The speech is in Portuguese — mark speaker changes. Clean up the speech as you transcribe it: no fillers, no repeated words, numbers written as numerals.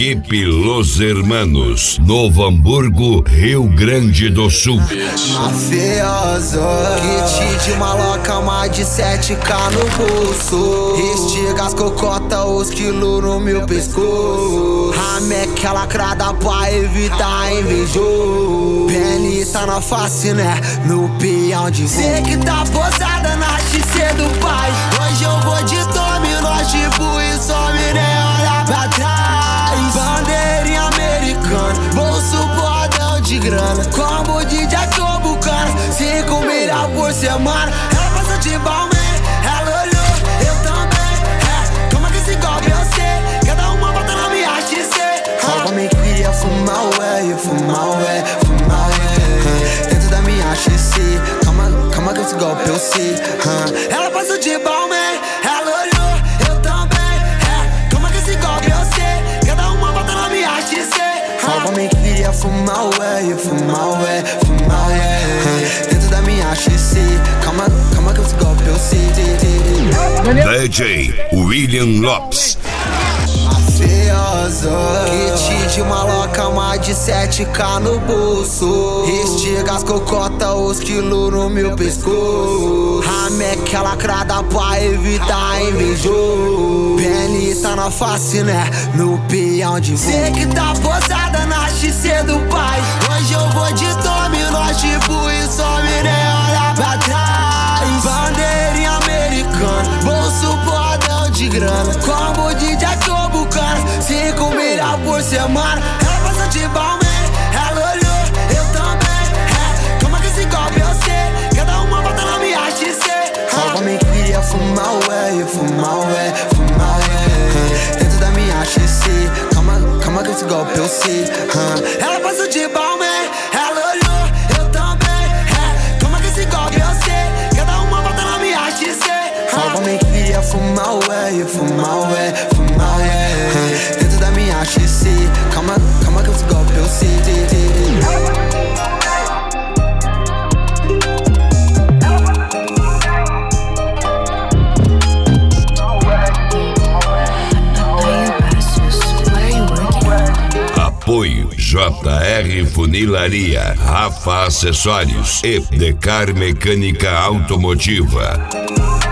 Speaker 1: Equipe Los Hermanos, Novo Hamburgo, Rio Grande do Sul.
Speaker 2: Mafioso, kit de maloca, mais de 7K no bolso. Estiga as cocota, os quilos no meu pescoço. Rameca lacrada pra evitar invejoso. Penita na face, né? No peão de voo. Cê que tá posada na XC do pai. Hoje eu vou de dominó, tipo e some, né? Olha pra trás. Bandeirinha americana, bolso bordão de grana. Combo de jacobucana, 5 milhas por semana. Ela passa de balme, ela olhou, eu também. Como é que esse golpe eu sei? Cada uma bota na minha XC. Só me queria fumar, ué, fumar, ué, fumar, ué. Dentro da minha XC, calma que esse golpe eu sei. Ela passa de balme, ela olhou, eu também. Como é que esse golpe eu sei? Cada uma bota na minha XC. Só me queria fumar, ué, fumar, ué, fumar, ué. Dentro da minha XC, calma que esse golpe eu sei.
Speaker 1: DJ William Lopes.
Speaker 2: Mafioso, kit de maloca, mais de 7K no bolso. Estiga as cocota, os quilos no meu pescoço. Rameca lacrada pra evitar invejoso. Penita na face, né? No peão de voo. Cê que tá posada na XC do pai. Hoje eu vou de dominó, tipo e some, né? Olha pra trás. Bandeirinha americana, bolso bordão de grana. Combo de jacobucana, 5 milhas por semana. Ela passa de balme, ela olhou, eu também. Como é que esse golpe eu sei? Cada uma bota na minha XC. Só me queria fumar, ué, fumar, ué, fumar, ué. Dentro da minha XC, calma que esse golpe eu sei. Ela passa de balme, ela olhou, eu também. Como é que esse golpe eu sei? Cada uma bota na minha XC. Só me queria fumar, ué, fumar, ué, fumar, ué. Dentro da minha XC, calma que esse golpe eu sei.
Speaker 1: Apoio JR Funilaria, Rafa Acessórios e Decar Mecânica Automotiva.